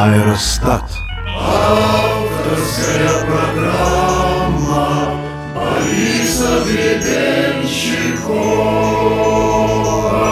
Аэростат. Авторская программа Бориса Гребенщикова.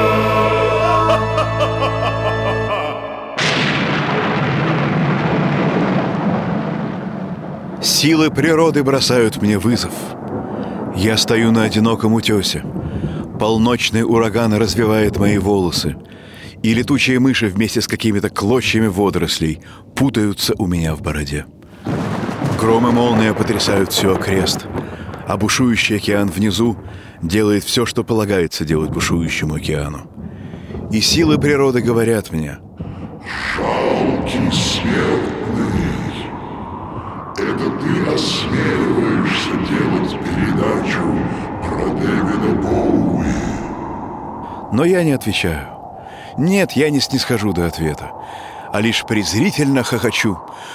Силы природы бросают мне вызов. Я стою на одиноком утесе. Полночный ураган развивает мои волосы, и летучие мыши вместе с какими-то клочьями водорослей путаются у меня в бороде. Гром и молния потрясают все окрест, а бушующий океан внизу делает все, что полагается делать бушующему океану. И силы природы говорят мне: жалкий смертный, это ты осмеливаешься делать передачу про Дэвида Боуи? Но я не отвечаю. Нет, я не снисхожу до ответа, а лишь презрительно хохочу.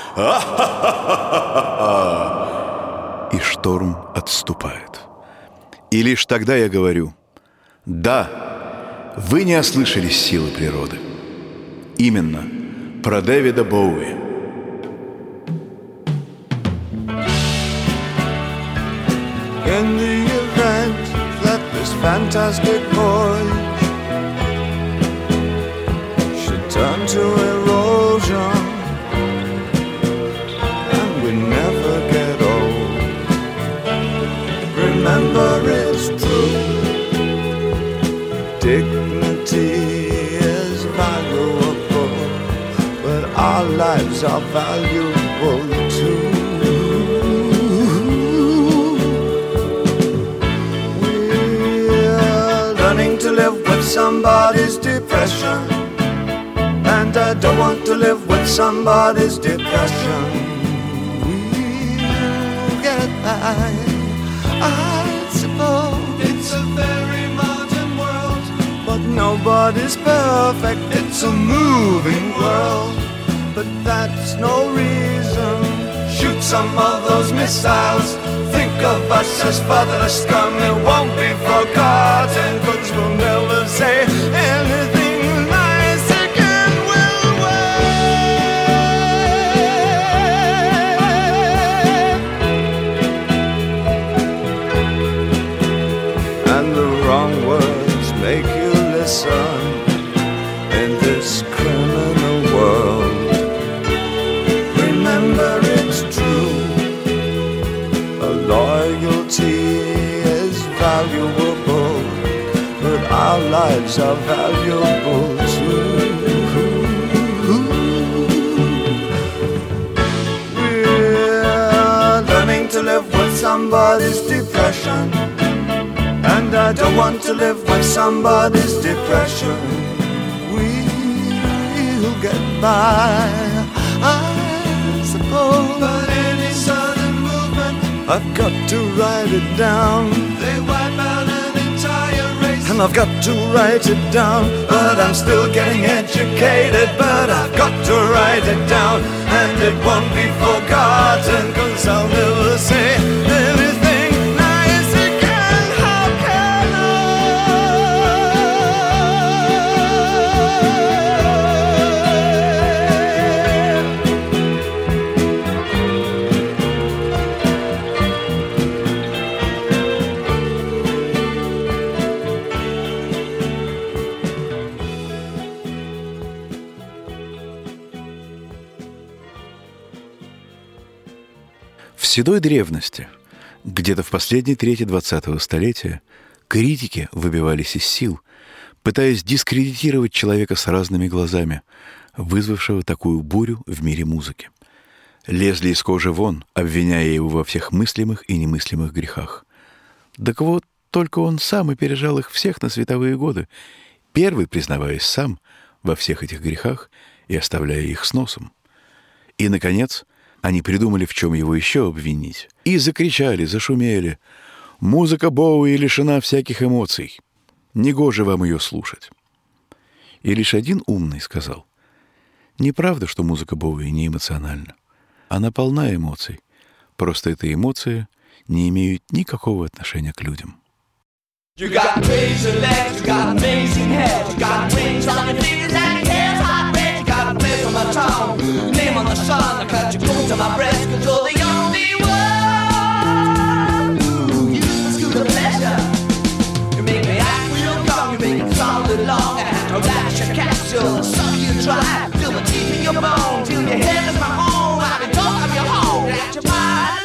И шторм отступает. И лишь тогда я говорю: да, вы не ослышались силы природы. Именно про Дэвида Боуи. In the event that this fantastic voyage should turn to erosion and we never get old, remember it's true, dignity is valuable, but our lives are valuable too. To live with somebody's depression, and I don't want to live with somebody's depression. We'll get by, I suppose. It's a very modern world, but nobody's perfect. It's a moving world, but that's no reason. Shoot some of those missiles. Think of us as fatherless scum. It won't be forgotten, 'cause we'll never say anything nice again. We'll wait, and the wrong words make you listen in this criminal world. Remember it's true, loyalty is valuable, but our lives are valuable too. We're learning to live with somebody's depression, and I don't want to live with somebody's depression. We'll get by, I suppose, but any sudden movement, I've got to write it down. They wipe out an entire race, and I've got to write it down. But I'm still getting educated, but I've got to write it down. And it won't be forgotten, 'cause I'll never say anything nice again. How can I? В седой древности, где-то в последней трети 20-го столетия, критики выбивались из сил, пытаясь дискредитировать человека с разными глазами, вызвавшего такую бурю в мире музыки. Лезли из кожи вон, обвиняя его во всех мыслимых и немыслимых грехах. Так вот, только он сам и пережал их всех на световые годы, первый признаваясь сам во всех этих грехах и оставляя их с носом. И, наконец, они придумали, в чем его еще обвинить, и закричали, зашумели: «Музыка Боуи лишена всяких эмоций. Негоже вам ее слушать». И лишь один умный сказал: «Неправда, что музыка Боуи не эмоциональна. Она полна эмоций. Просто эти эмоции не имеют никакого отношения к людям». You got crazy legs, you got amazing head, you got wings on your fingers and your hair's hot red, you got a place on my tongue. Name on the sun, I cut you close to my breast, cause you're the only one. Ooh, you screw the pleasure. You make me act real dumb, you make it sound long. I lash your capsule, suck you dry, feel the teeth in your bone, till your head is my home. I can talk of your home, at your mind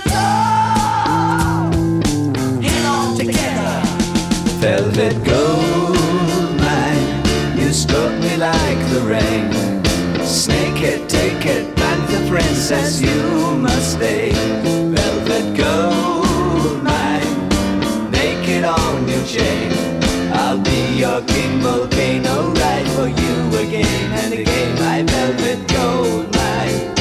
and soul. Hang on together. Velvet gold mine, you stroke me like the rain. Snake it, take it, panther princess, you must stay. Velvet gold mine, naked on your chain. I'll be your king volcano, ride for you again and again, my velvet gold mine.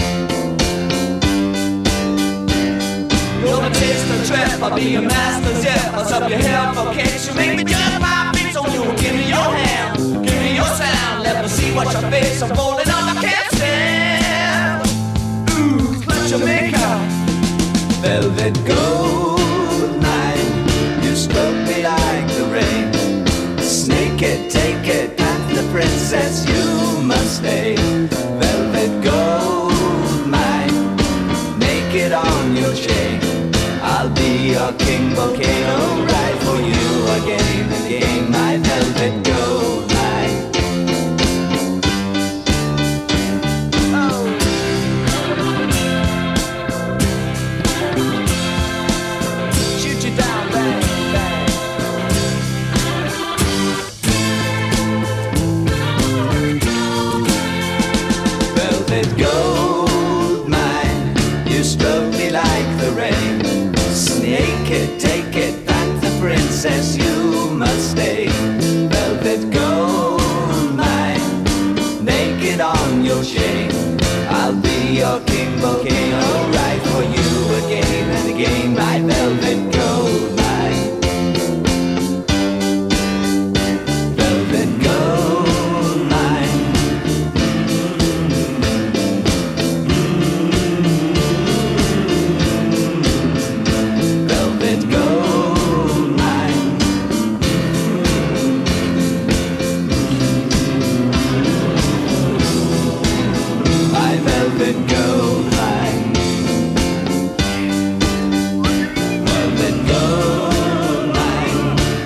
You're the taste of trap, I'll be your master zip. I'll suck your hair for kicks, you make me jump my feet. So you give me your hand, give me your sound. Let me see what your face, I'm falling on, I can't stand. Ooh, clutch your makeup. Velvet gold mine, you stroke me like the rain. Snake it, take it, panther princess, you must stay. Velvet gold mine, naked on your chain. I'll be your king volcano, ride for you again and again, my velvet gold mine. Shoot you down, bang, bang. Velvet gold mine, you stroke me like the rain. Snake it, take it, panther princess, you must stay. Velvet gold mine, naked on your chain. I'll be your king volcano, ride for you again and again, my velvet gold mine. Velvet gold mine. Velvet gold mine. My velvet gold mine. Velvet gold mine.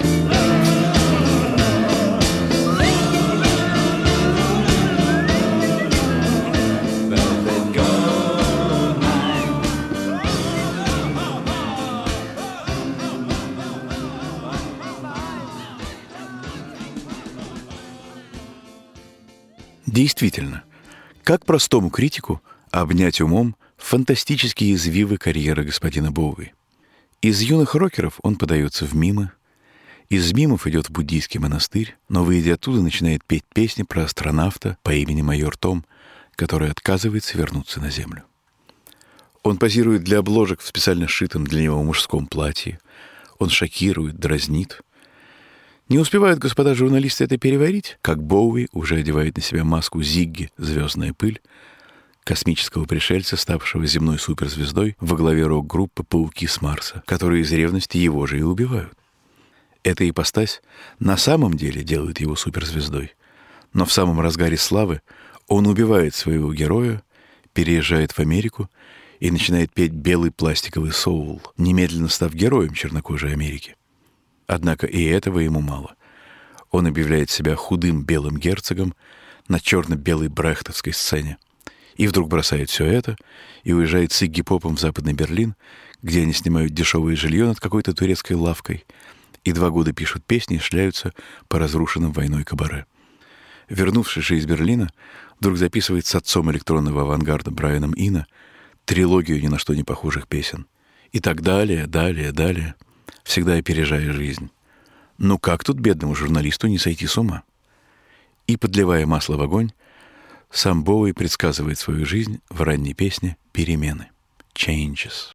Velvet gold mine. Действительно, как простому критику обнять умом фантастические извивы карьеры господина Боуи. Из юных рокеров он подается в мимы, из мимов идет в буддийский монастырь, но, выйдя оттуда, начинает петь песни про астронавта по имени майор Том, который отказывается вернуться на Землю. Он позирует для обложек в специально сшитом для него мужском платье. Он шокирует, дразнит. Не успевают господа журналисты это переварить, как Боуи уже одевает на себя маску Зигги «Звездная пыль», космического пришельца, ставшего земной суперзвездой во главе рок-группы «Пауки с Марса», которые из ревности его же и убивают. Эта ипостась на самом деле делает его суперзвездой, но в самом разгаре славы он убивает своего героя, переезжает в Америку и начинает петь белый пластиковый соул, немедленно став героем чернокожей Америки. Однако и этого ему мало. Он объявляет себя худым белым герцогом на черно-белой брехтовской сцене. И вдруг бросает все это и уезжает с Игги-попом в Западный Берлин, где они снимают дешевое жилье над какой-то турецкой лавкой, и 2 года пишут песни и шляются по разрушенным войной кабаре. Вернувшись же из Берлина, вдруг записывает с отцом электронного авангарда Брайаном Ино трилогию ни на что не похожих песен. И так далее, далее, всегда опережая жизнь. Ну как тут бедному журналисту не сойти с ума? И, подливая масло в огонь, сам Боуи предсказывает свою жизнь в ранней песне «Перемены» — «Changes».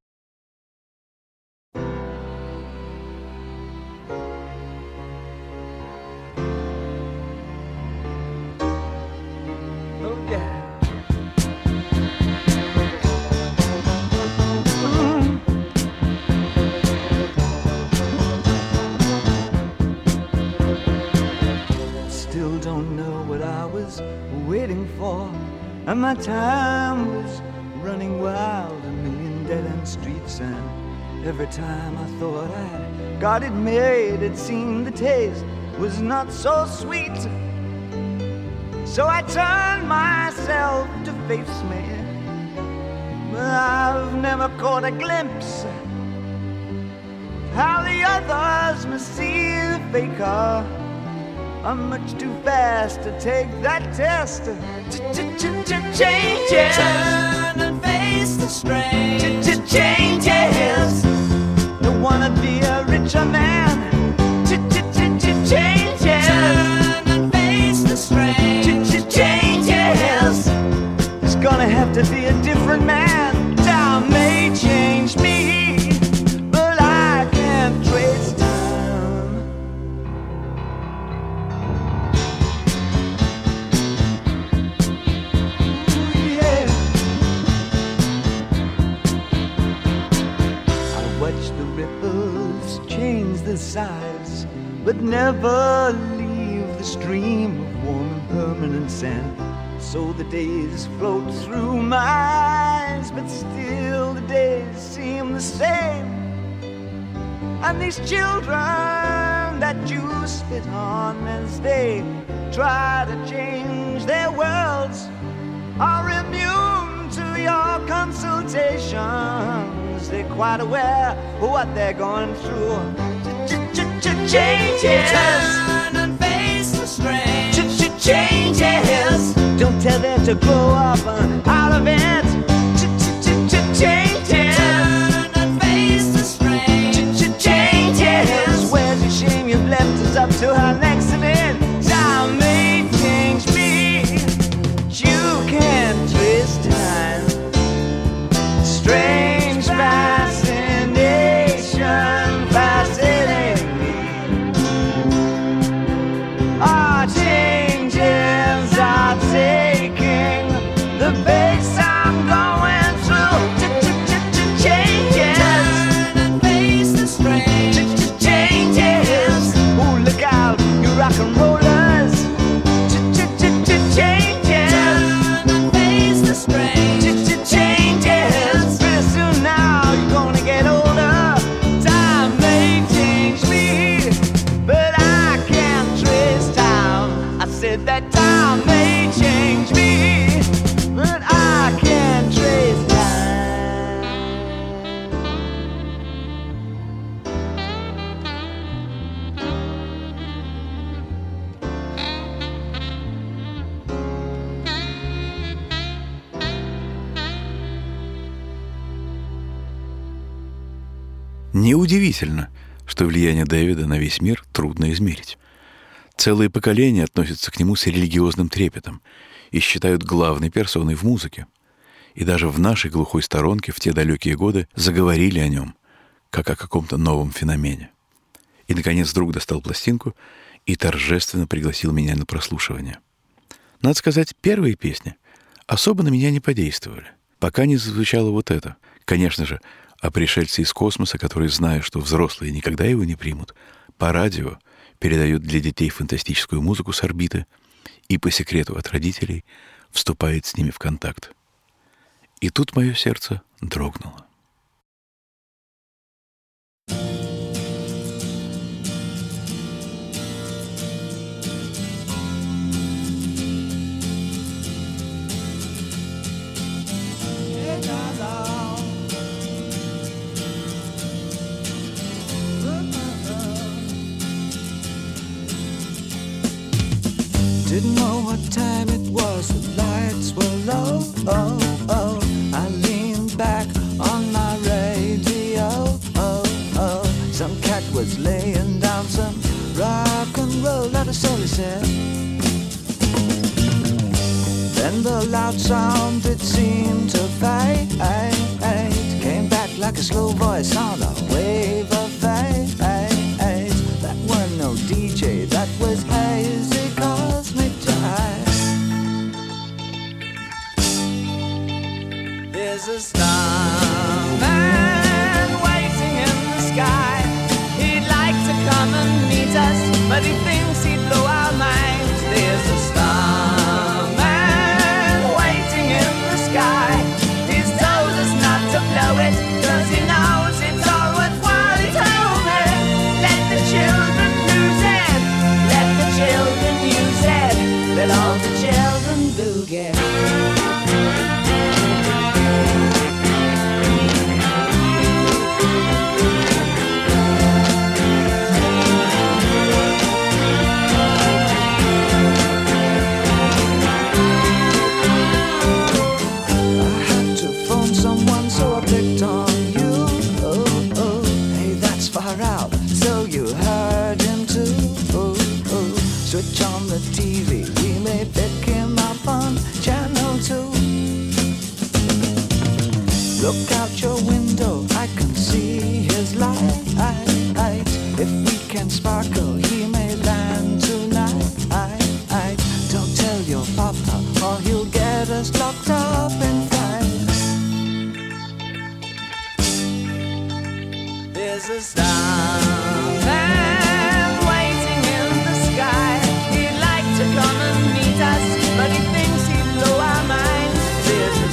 and my time was running wild, a million dead-end streets, and every time I thought I got it made, it seemed the taste was not so sweet. So I turned myself to face me, but I've never caught a glimpse how the others must see the faker. I'm much too fast to take that test. Changes. Turn and face the strain. Changes. Don't wanna be a richer man. Changes. Turn and face the strain. Changes. It's gonna have to be a different man. Time may change me, but I can't trace time. Ooh, yeah. I watch the ripples change the size, but never leave the stream of warm and permanent sand. So the days float through my eyes, but still the days seem the same. And these children that you spit on as they try to change their worlds are immune to your consultations. They're quite aware of what they're going through. Changes. Turn and face the strain. Changes. Don't tell them to grow up out of it. Changes. Turn and face the strain. Changes. Where's your shame? You've left us up to our next event. Time may change me. You can't twist time. Strange fascination fascinating me. Our changes are taking the pace I'm going through. Changes. Turn and face the strain. Changes. Oh, look out, you rock and rollers. Changes. Turn and face the strain. Changes. Pretty soon now you're gonna get older. Time may change me, but I can't trace time. I said that time may change me, but I can't trace time. Неудивительно, что влияние Дэвида на весь мир трудно измерить. Целые поколения относятся к нему с религиозным трепетом и считают главной персоной в музыке. И даже в нашей глухой сторонке в те далекие годы заговорили о нем, как о каком-то новом феномене. И, наконец, друг достал пластинку и торжественно пригласил меня на прослушивание. Надо сказать, первые песни особо на меня не подействовали, пока не зазвучало вот это. Конечно же, о пришельце из космоса, который, зная, что взрослые никогда его не примут, по радио передают для детей фантастическую музыку с орбиты и по секрету от родителей вступает с ними в контакт. И тут мое сердце дрогнуло. Didn't know what time it was, the lights were low. I leaned back on my radio. Some cat was laying down some rock and roll, not a soul, he said. Then the loud sound, it seemed to fade. Came back like a slow voice on a wave of fate. That wasn't no DJ, that was hazy cosmic jive. There's a starman waiting in the sky. He'd like to come and meet us, but he thinks he'd blow our minds. There's a starman waiting so you heard him too. Switch on the TV, we may pick him up on channel 2. Look out your window, I can see his light. If we can sparkle, he may land tonight. Don't tell your papa, or he'll get us locked up in fights. There's a starman waiting in the sky. He'd like to come and meet us, but he thinks he'd blow our minds. There's a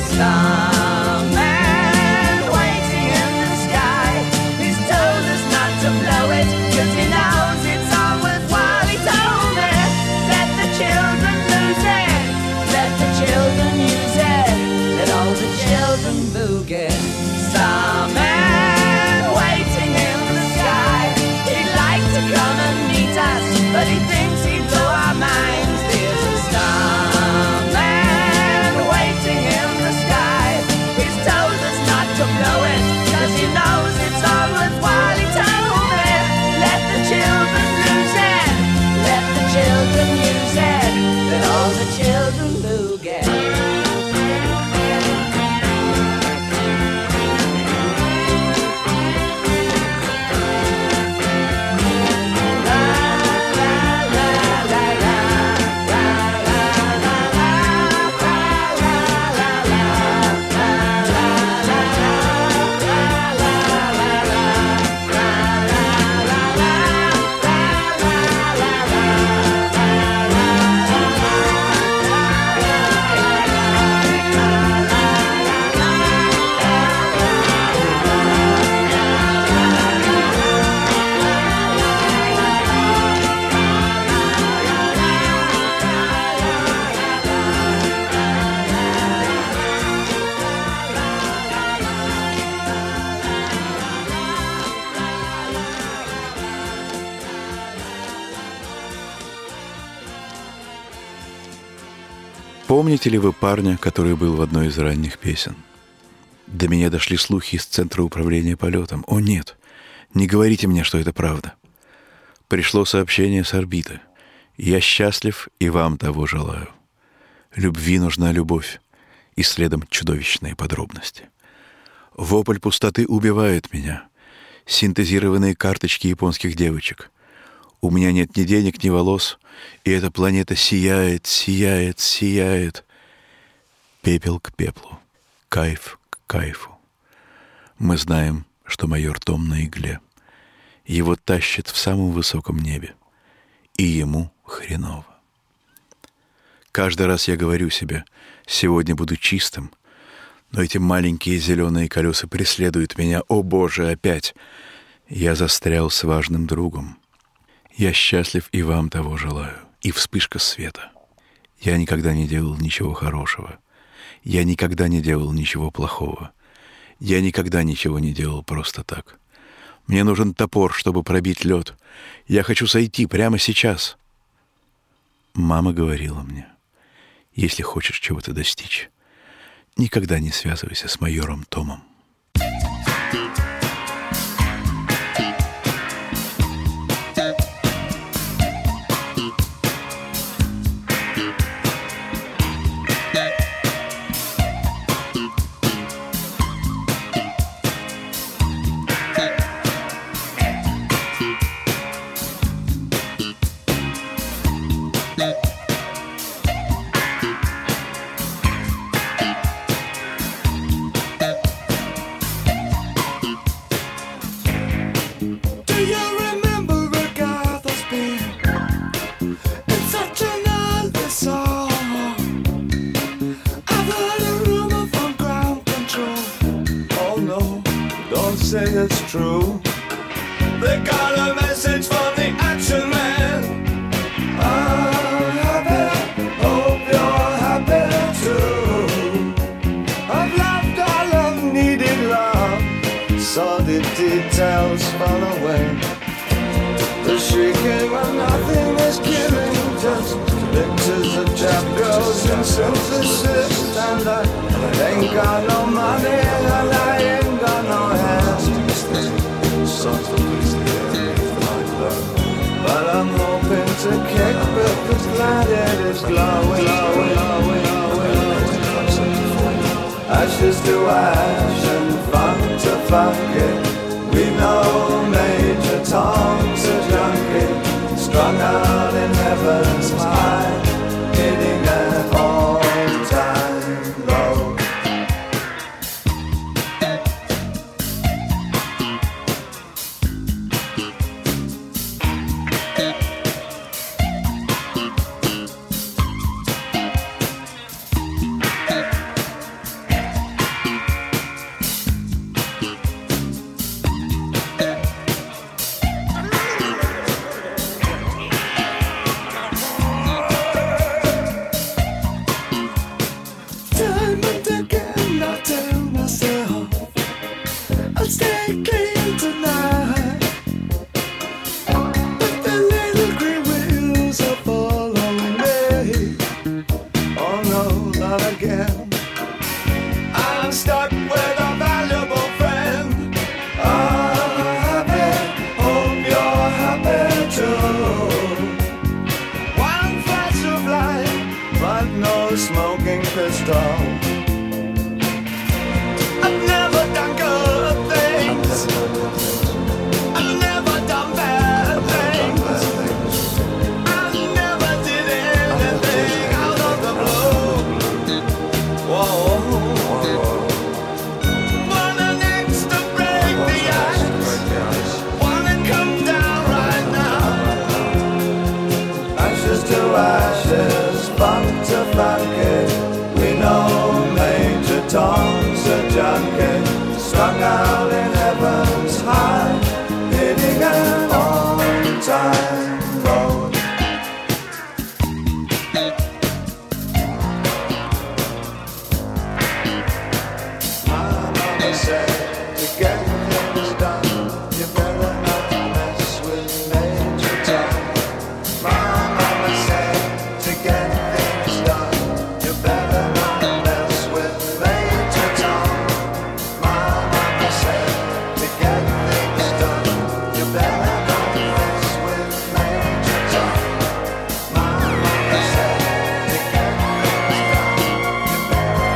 starman waiting in the sky. He's told us not to blow it, 'cause he knows it's all worthwhile. He told me, let the children lose it, let the children use it, let all the children boogie. Starman waiting in the sky. He'd like to come and meet us, but he thinks he'd blow our minds. There's a starman waiting in the sky. He's told us not to blow it, 'cause he knows it's all worthwhile. He told me, let the children lose it, let the children use it, let all the children boogie. Помните ли вы парня, который был в одной из ранних песен? До меня дошли слухи из Центра управления полетом. О нет, не говорите мне, что это правда. Пришло сообщение с орбиты. Я счастлив и вам того желаю. Любви нужна любовь, и следом чудовищные подробности. Вопль пустоты убивает меня. Синтезированные карточки японских девочек. У меня нет ни денег, ни волос, и эта планета сияет, сияет, сияет. Пепел к пеплу, кайф к кайфу. Мы знаем, что майор Том на игле. Его тащит в самом высоком небе, и ему хреново. Каждый раз я говорю себе, сегодня буду чистым, но эти маленькие зеленые колеса преследуют меня. О, Боже, опять! Я застрял с важным другом. Я счастлив и вам того желаю. И вспышка света. Я никогда не делал ничего хорошего. Я никогда не делал ничего плохого. Я никогда ничего не делал просто так. Мне нужен топор, чтобы пробить лед. Я хочу сойти прямо сейчас. Мама говорила мне, если хочешь чего-то достичь, никогда не связывайся с майором Томом. Say it's true. They got a message from the Action Man. I'm happy, hope you're happy too. I've loved all I've needed love, saw the details fall away. The shrieking when nothing is killing, just pictures of chap girls and synthesis. And I ain't got no money and I ain't got no hands. ash and fun to fuck it. We know Major Tom's a junkie, strung out in heaven's high, hitting an all-time low. Smoking pistol. I've never done good things. I've never done bad things. I never did anything out of the blue. Whoa. Want an axe to break the ice. Wanna come down right now. Ashes to ashes, funk to funky. We know Major Tom's a junkie, strung out in heaven's high, hitting an on-time road. My mama said, to get things done, you better not mess with Major Tom. My mama said, to get things done, you better not mess with Major Tom. My mama said, to get things done, you better not mess with Major Tom. My mama said, to get things done, you better not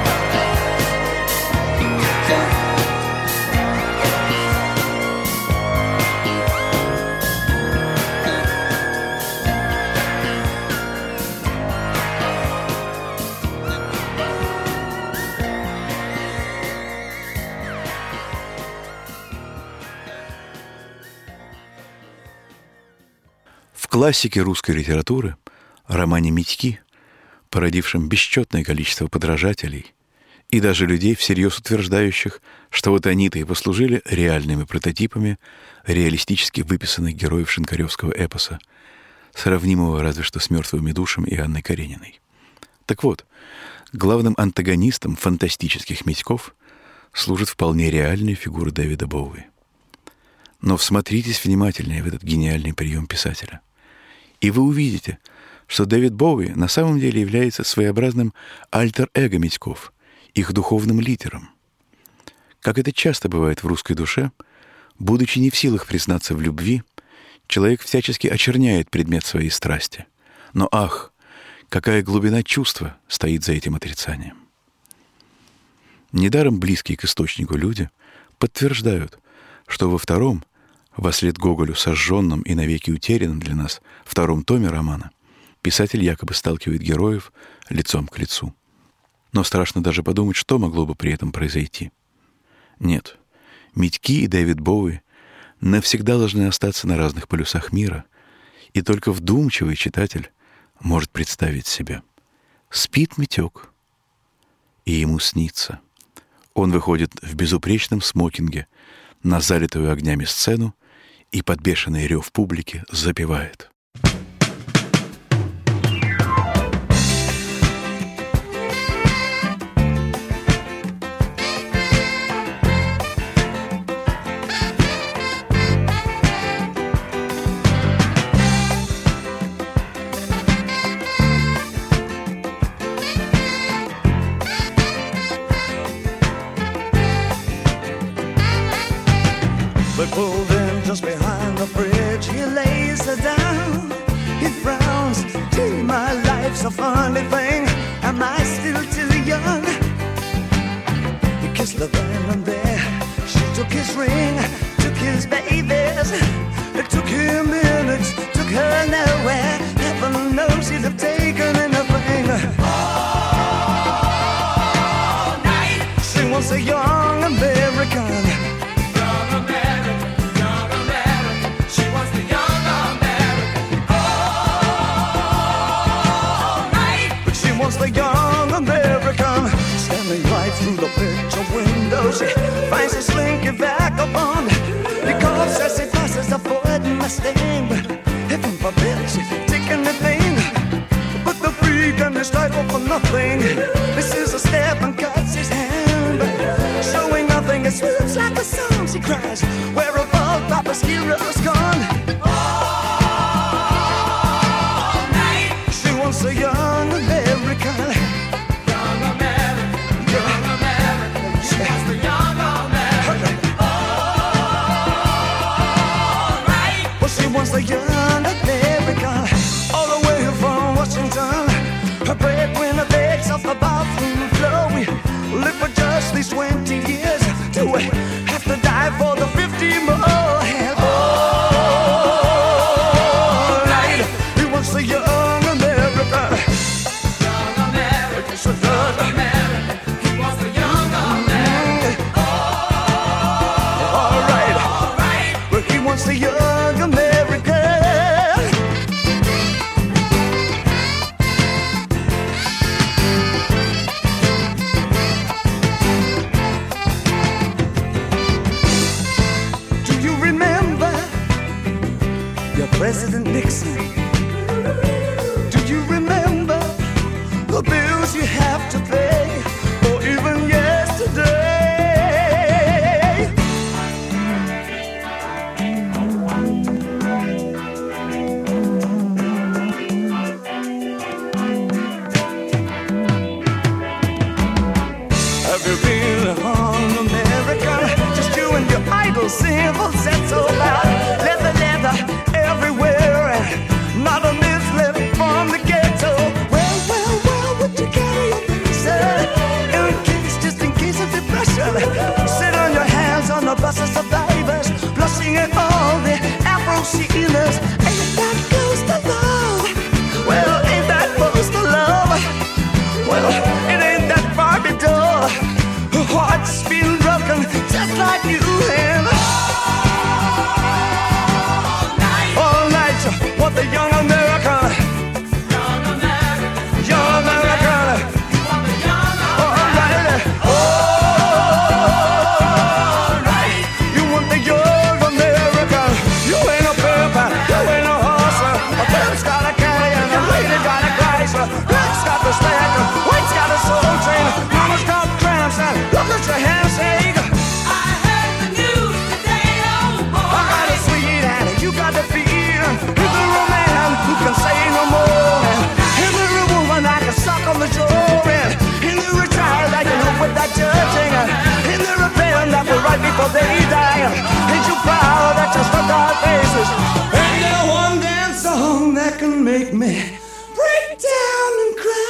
В классике русской литературы, романе «Митьки», породившем бесчетное количество подражателей и даже людей, всерьез утверждающих, что вот они-то и послужили реальными прототипами реалистически выписанных героев шинкаревского эпоса, сравнимого разве что с «Мертвыми душами» и Анной Карениной. Так вот, главным антагонистом фантастических Митьков служит вполне реальная фигура Дэвида Боуи. Но всмотритесь внимательнее в этот гениальный прием писателя, и вы увидите, что Дэвид Боуи на самом деле является своеобразным альтер-эго Митьков, их духовным лидером. Как это часто бывает в русской душе, будучи не в силах признаться в любви, человек всячески очерняет предмет своей страсти. Но ах, какая глубина чувства стоит за этим отрицанием. Недаром близкие к источнику люди подтверждают, что во втором, вослед Гоголю сожженном и навеки утерянном для нас втором томе романа, писатель якобы сталкивает героев лицом к лицу. Но страшно даже подумать, что могло бы при этом произойти. Нет, Митьки и Дэвид Боуи навсегда должны остаться на разных полюсах мира, и только вдумчивый читатель может представить себе. Спит Митек, и ему снится. Он выходит в безупречном смокинге на залитую огнями сцену и под бешеный рев публики запевает. We pulled in just behind the bridge. He lays her down. He frowns. Gee, my life's a funny thing. Am I still too young? He kissed then and there, she took his ring, took his babies. It took him minutes, took her nowhere. Heaven knows he'd have taken anything. All night. She wants a young American. Young American, young American. She wants the young American. All night. But she wants the young American. Standing right through the picture window, she finds a slinky vagabond. Because as he passes the foot Mustang, heaven forbid she's taking the thing. But the freak and his title for nothing. This is a step and cuts his hand, showing nothing. It swoops like a song, she cries. Where have all Papa's heroes gone? All night. She wants a young American. Young American, young American. She wants the young American. She wants the young American. All the way from Washington, her breadwinner begs off the bathroom floor. We live for just these 20 years. Do we have to die for the 50 more? And all night, he wants the young American. Young American, so young American. He wants the young American. All right, well, he wants the young American. President Nixon, do you remember the bills you have to pay, or even yesterday? Have you been on America? Just you and your idle civil set so loud. Leather everywhere, and not a miss left from the ghetto. Well, would you carry your visa? Just in case of depression. Sit on your hands on the bus of survivors, blushing at all the Afro-Sheilas. Ain't that close to love? Well, ain't that close to love? Well, it ain't that far to door. Her heart's been broken just like you and what the young American, young American, young American. You want the young American. All right. You want the young American. You ain't a pimp, you ain't a horse. A pimp's got a carry and a lady got a Chrysler. Black's got the stack, white's got a soul train. Mama's got cramps and look at your handshake. I heard the news today, oh boy. I got a sweet and you got the feel. Who can say no more? And every woman I can suck on the jaw. And the child I can help with that judging. And the rebellion that will right before they die. Ain't you proud that you struck our faces? Ain't there one damn song that can make me break down and cry?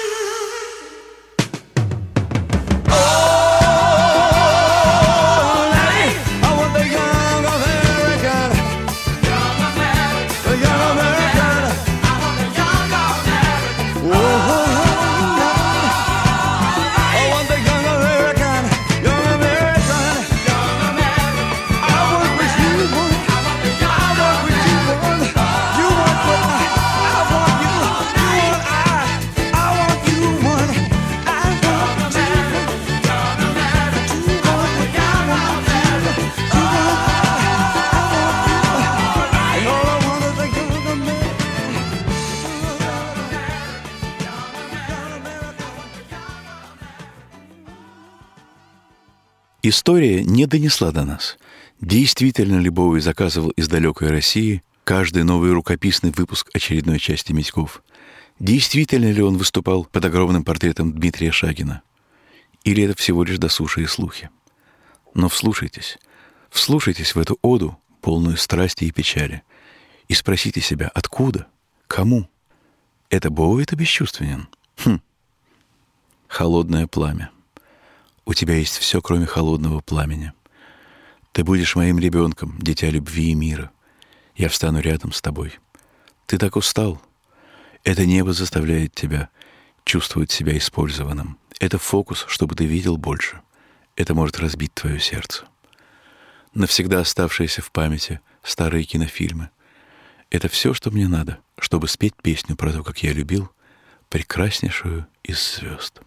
История не донесла до нас, действительно ли Боуи заказывал из далекой России каждый новый рукописный выпуск очередной части «Митьков». Действительно ли он выступал под огромным портретом Дмитрия Шагина? Или это всего лишь досушие слухи? Но вслушайтесь в эту оду, полную страсти и печали, и спросите себя, откуда, кому? Это Боуи-то бесчувственен? Холодное пламя. У тебя есть все, кроме холодного пламени. Ты будешь моим ребенком, дитя любви и мира. Я встану рядом с тобой. Ты так устал. Это небо заставляет тебя чувствовать себя использованным. Это фокус, чтобы ты видел больше. Это может разбить твое сердце. Навсегда оставшиеся в памяти старые кинофильмы. Это все, что мне надо, чтобы спеть песню про то, как я любил прекраснейшую из звезд.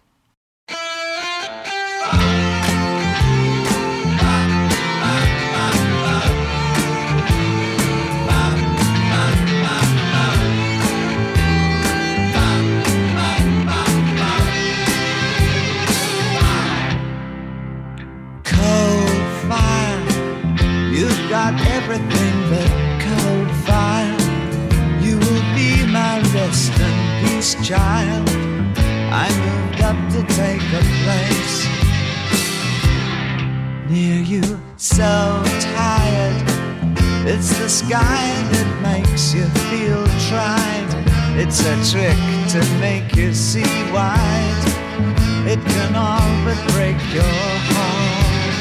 Got everything but cold fire. You will be my rest and peace, child. I moved up to take a place near you, so tired. It's the sky that makes you feel tried. It's a trick to make you see wide. It can all but break your heart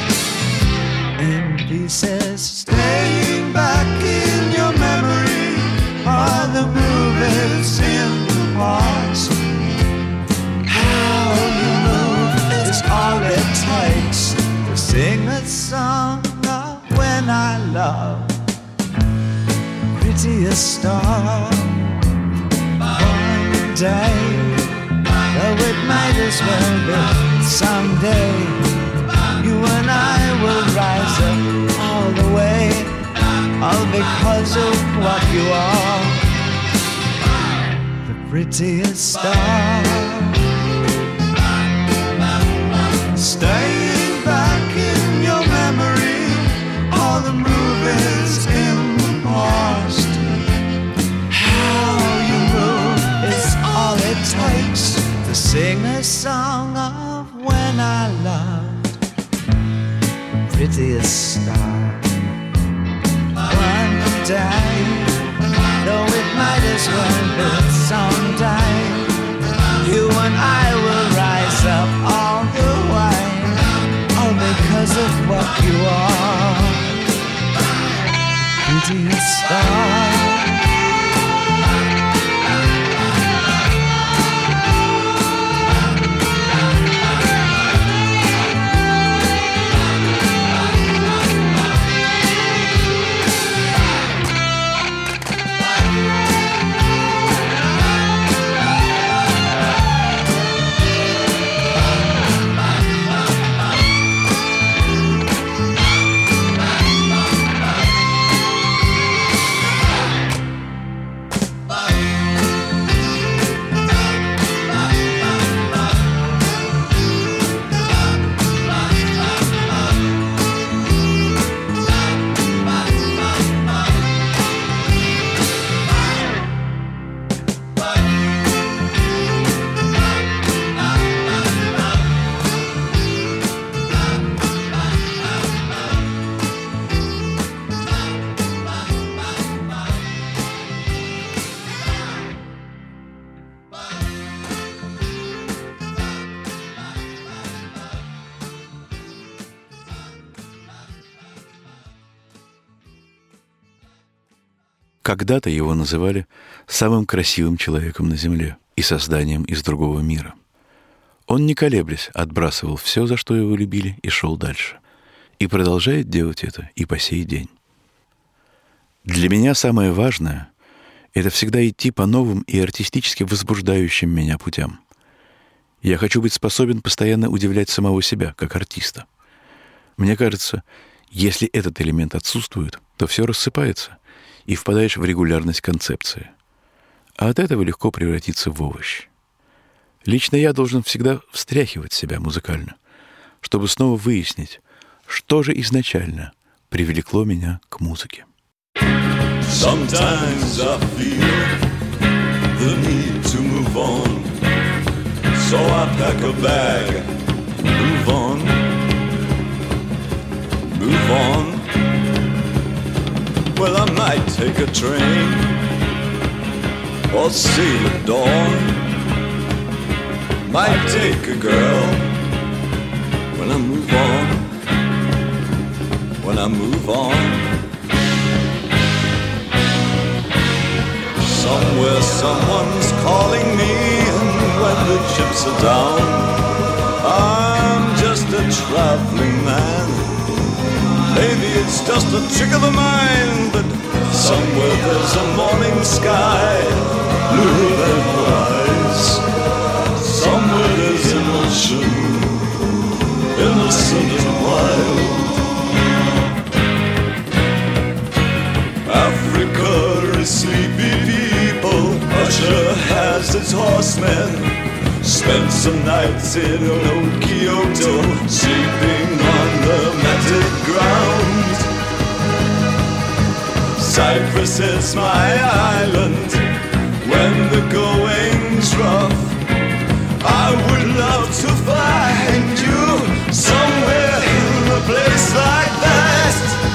in pieces. Staying back in your memory are the movies in the past. How you move is all it takes to sing a song of when I love prettiest star. One day, though it might as well be someday, you and I will rise up all the way, all because of what you are, the prettiest star. Staying back in your memory, all the movies in the past. How you move is all it takes to sing a song of when I loved prettiest star. One day, though it might as well be someday, you and I will rise up all the way, all because of what you are, prettiest star. Когда-то его называли самым красивым человеком на Земле и созданием из другого мира. Он, не колеблясь, отбрасывал все, за что его любили, и шел дальше. И продолжает делать это и по сей день. Для меня самое важное — это всегда идти по новым и артистически возбуждающим меня путям. Я хочу быть способен постоянно удивлять самого себя, как артиста. Мне кажется, если этот элемент отсутствует, то все рассыпается, и впадаешь в регулярность концепции. А от этого легко превратиться в овощ. Лично я должен всегда встряхивать себя музыкально, чтобы снова выяснить, что же изначально привлекло меня к музыке. Sometimes I feel the need to move on, so I pack a bag, move on, move on. Well, I might take a train or sail at dawn, might take a girl when I move on, when I move on. Somewhere someone's calling me, and when the chips are down, I'm just a traveling man. Maybe it's just a trick of the mind, but somewhere there's a morning sky, bluer than your eyes. Somewhere there's emotion, innocent and wild. Africa is sleepy people, Russia has its horsemen. Spent some nights in old Kyoto, sleeping on the matted ground. Cyprus is my island, when the going's rough. I would love to find you somewhere in a place like that.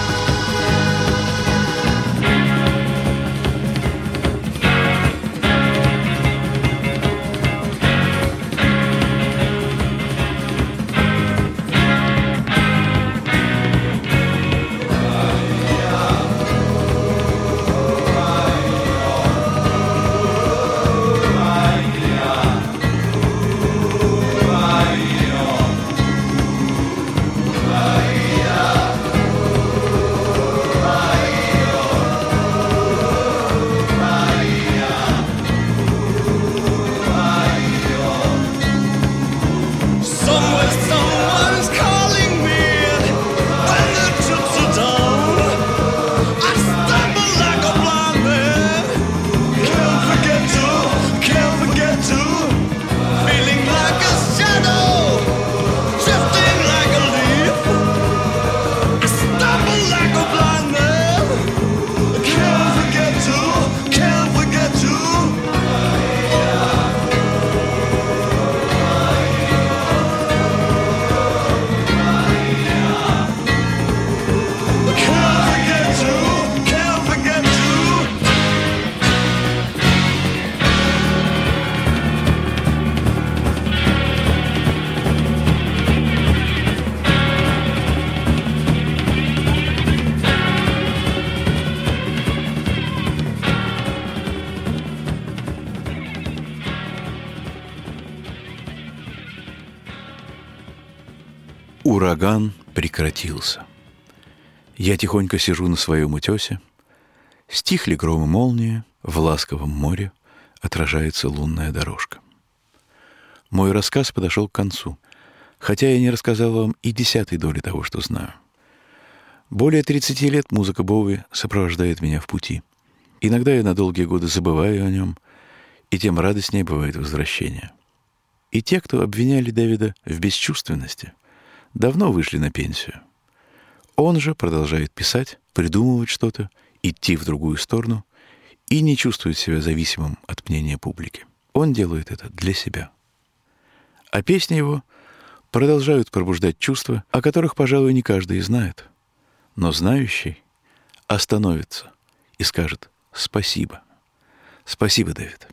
Ураган прекратился. Я тихонько сижу на своем утесе. Стихли гром и молнии, в ласковом море отражается лунная дорожка. Мой рассказ подошел к концу, хотя я не рассказал вам и 10 доли того, что знаю. Более 30 лет музыка Боуи сопровождает меня в пути. Иногда я на долгие годы забываю о нем, и тем радостнее бывает возвращение. И те, кто обвиняли Дэвида в бесчувственности, давно вышли на пенсию. Он же продолжает писать, придумывать что-то, идти в другую сторону и не чувствует себя зависимым от мнения публики. Он делает это для себя. А песни его продолжают пробуждать чувства, о которых, пожалуй, не каждый знает. Но знающий остановится и скажет «спасибо». Спасибо, Дэвид.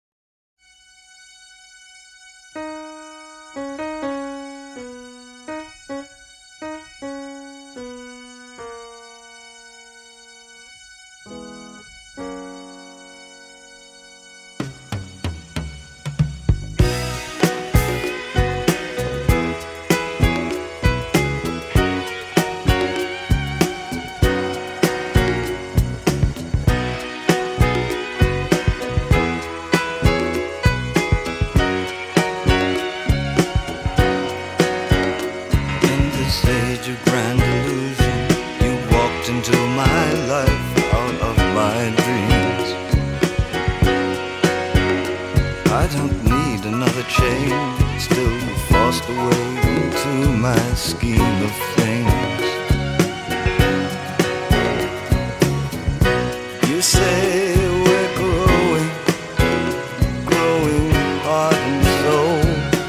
I don't need another chain, still forced away into my scheme of things. You say we're growing heart and soul.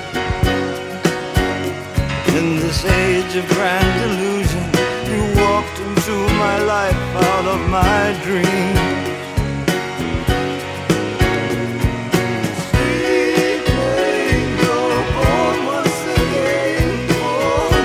In this age of grand illusion, you walked into my life out of my dreams. Sweet rain, you're born once again for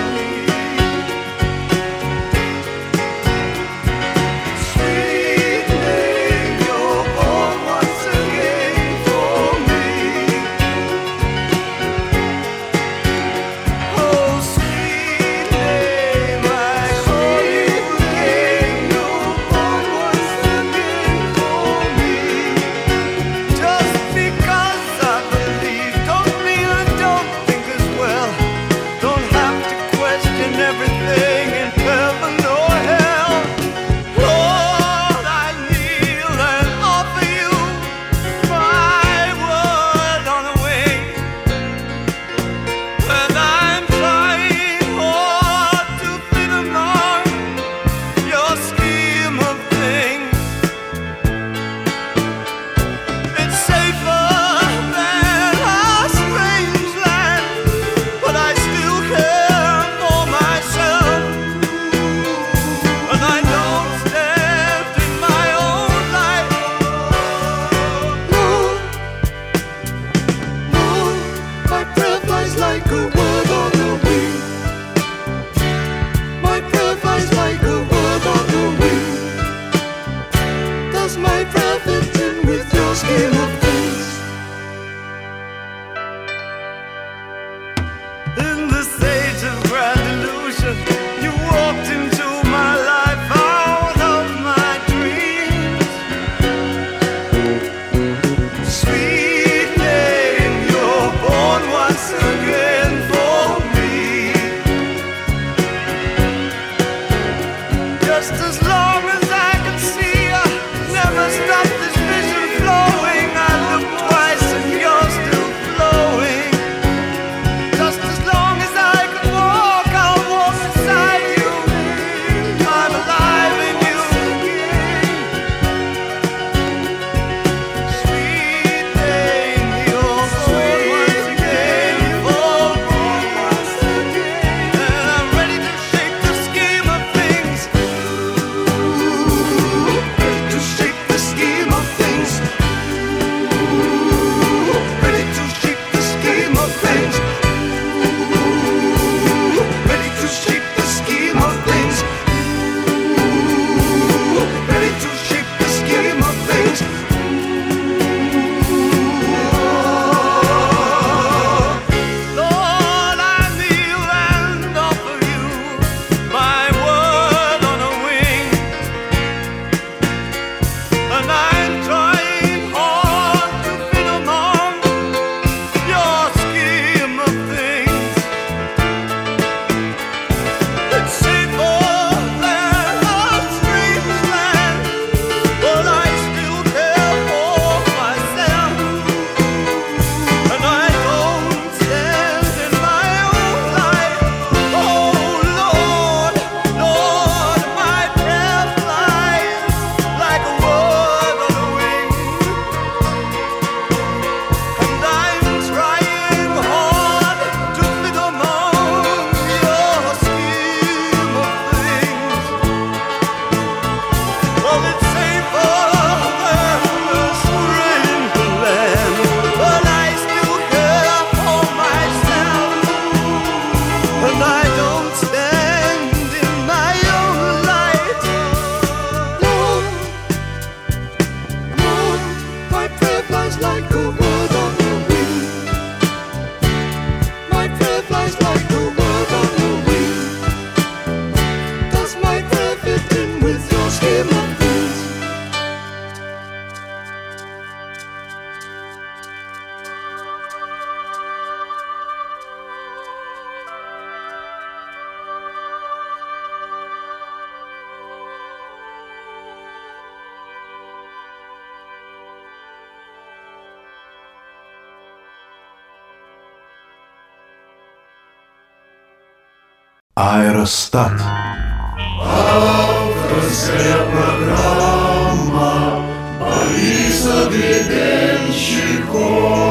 my prayer fit in with your scheme of things? In this age of grand illusion, you walked into my life out of my dreams. Sweet name, you're born once again for me. Just as long as I could see, I never stopped this vision flowing. I look twice and you're still flowing. Just as long as I could walk, I'll walk beside you. I'm alive in you. Sweet name, you're born once again for me. And I'm ready to shake the scheme of things. Ready to shake the scheme of things. Ready to shake the scheme of things. Ready to shake the scheme of things. Ready to shake the scheme of things. Lord, I kneel and offer you my word on a wing. And I'm trying hard to fit among your scheme of things. It's safer than a strange land, but I still care for myself. And I don't stand in my own light. Oh Lord, Lord, my prayer flies like a word on a wing. And I'm trying hard to fit among your scheme of things. Well, it's safer than a strange land, but I still care for myself. And I don't stand in my own light. Lord, Lord, my prayer flies like a word on the wing. My prayer flies like a word on the wing. Does my prayer fit in with your scheme of things? Аэростат. Авторская программа Бориса Гребенщикова.